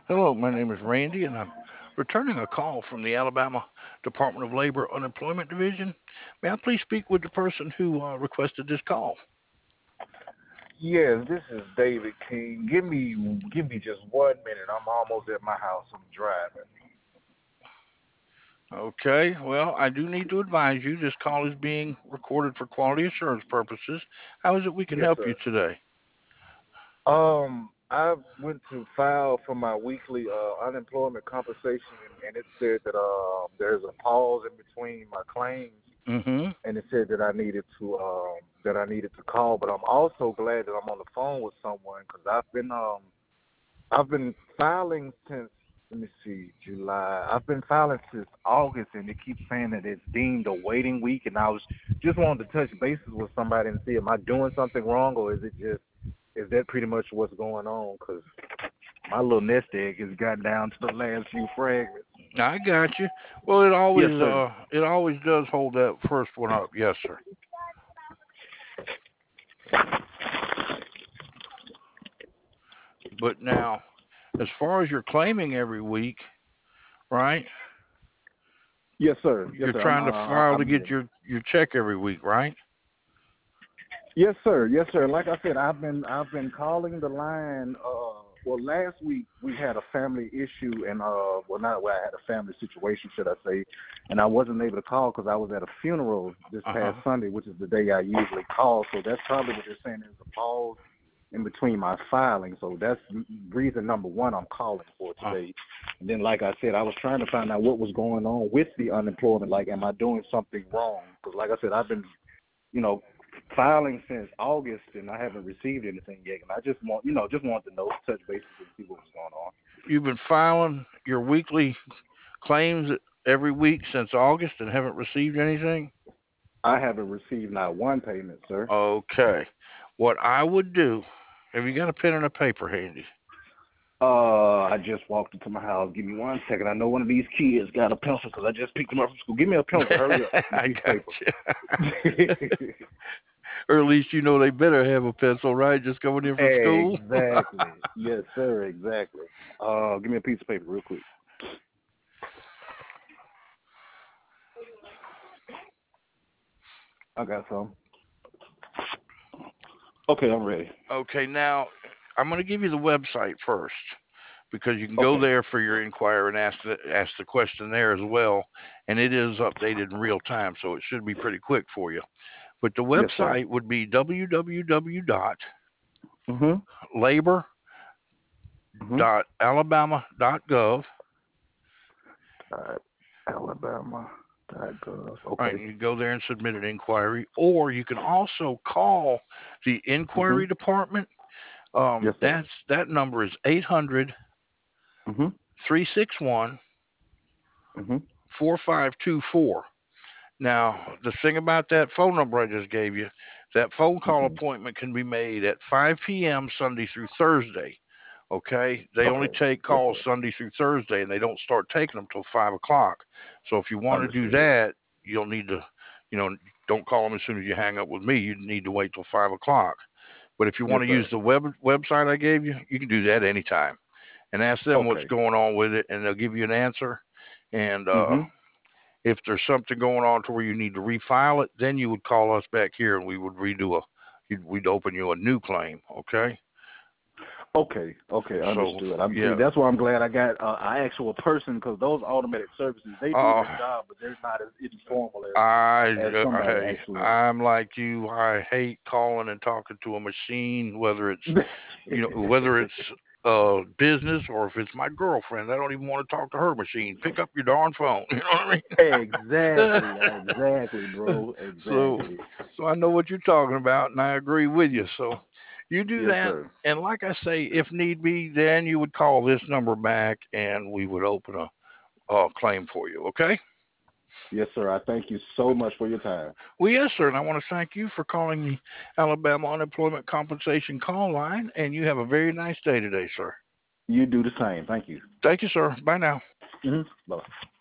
Hello, my name is Randy, and I'm returning a call from the Alabama Department of Labor Unemployment Division. May I please speak with the person who requested this call? Yes, this is David King. Give me just 1 minute. I'm almost at my house. I'm driving. Okay, well, I do need to advise you this call is being recorded for quality assurance purposes. How is it we can Yes, help you sir. today? I went to file for my weekly unemployment compensation, and it said that there's a pause in between my claims, Mm-hmm. and it said that I needed to call. But I'm also glad that I'm on the phone with someone because I've been filing since, let me see, July. I've been filing since August, and it keeps saying that it's deemed a waiting week. And I was just wanted to touch bases with somebody and see, am I doing something wrong, or is that pretty much what's going on? Because my little nest egg has gotten down to the last few fragments. I got you. Well, Yes, sir. it always does hold that first one up. Yes, sir. But now, as far as you're claiming every week, right? Yes, sir. Yes, You're sir. trying to file to I'm get here. your check every week, right? Yes, sir. Yes, sir. Like I said, I've been calling the line. Well, last week we had a family issue, and well, not well, I had a family situation, should I say, and I wasn't able to call because I was at a funeral this past Uh-huh. Sunday, which is the day I usually call. So that's probably what they're saying. There's a pause in between my filing, so that's reason number one I'm calling for Uh, today. And then, like I said, I was trying to find out what was going on with the unemployment. Like, am I doing something wrong? Because, like I said, I've been you know, filing since August, and I haven't received anything yet. And I just want to know, touch bases and see what was going on. you've been filing your weekly claims every week since August and haven't received anything? I haven't received not one payment, sir. Okay. What I would do, have you got a pen and a paper handy? I just walked into my house. Give me 1 second. I know one of these kids got a pencil because I just picked them up from school. Give me a pencil. Hurry up. And a I piece of got paper. you. Or at least you know they better have a pencil, right? Just coming in from school. Exactly. Yes, sir. Exactly. Give me a piece of paper real quick. I got some. Okay, I'm ready. Okay, now I'm going to give you the website first because you can go Okay. there for your inquiry and ask the question there as well, and it is updated in real time, so it should be pretty quick for you. But the Yes, sir. website would be Mhm. Mhm. www.labor.alabama.gov. Alabama.gov. All right, Okay. and you go there and submit an inquiry, or you can also call the Mhm. inquiry department. Yes, sir. That number is 800 Mhm. 361 Mhm. 4524. Now, the thing about that phone number I just gave you, that phone call Mhm. appointment can be made at 5 p.m. Sunday through Thursday. Okay, they only Okay. take Yes, calls sir. Sunday through Thursday, and they don't start taking them till 5 o'clock. So if you want to do Understood. that, you'll need to, you know, don't call them as soon as you hang up with me. You need to wait till 5 o'clock. But if you want Yes, to use sir. the website I gave you, you can do that anytime and ask them what's Okay. going on with it, and they'll give you an answer. And Mhm. if there's something going on to where you need to refile it, then you would call us back here, and we would we'd open you a new claim. Okay. Okay. Okay. So Understood. I'm see. yeah. That's why I'm glad I got an actual person because those automatic services they do Uh, their job, but they're not as informal as somebody hey, actually. I'm like you. I hate calling and talking to a machine, whether it's business or if it's my girlfriend. I don't even want to talk to her machine. Pick up your darn phone. You know what Exactly. Exactly, I mean? bro. so, Exactly. so I know what you're talking about, and I agree with you. So, you do Yes, that, sir. and like I say, if need be, then you would call this number back, and we would open a claim for you. Okay. Yes, sir. I thank you so much for your time. Well, yes, sir. And I want to thank you for calling the Alabama Unemployment Compensation Call Line. And you have a very nice day today, sir. You do the same. Thank you. Thank you, sir. Bye now. Mhm. Bye.